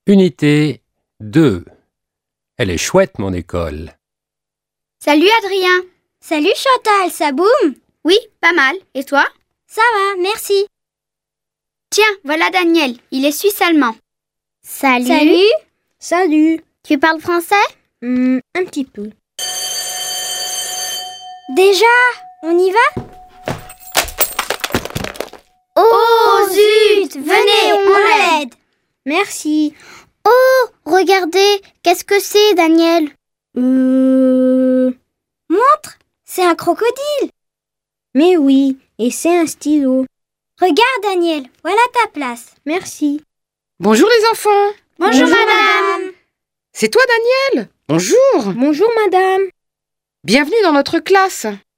Unité 2. Elle est chouette, mon école. Salut Adrien. Salut Chantal, ça boum? Oui, pas mal. Et toi? Ça va, merci. Tiens, voilà Daniel. Il est suisse-allemand. Salut. Salut. Tu parles français? Un petit peu. Déjà? On y va? Oh zut! Venez, on l'aide. Merci. Oh, regardez, qu'est-ce que c'est, Daniel? Montre, c'est un crocodile. Mais oui, et c'est un stylo. Regarde, Daniel, voilà ta place. Merci. Bonjour les enfants. Bonjour madame. C'est toi Daniel? Bonjour. Bonjour madame. Bienvenue dans notre classe.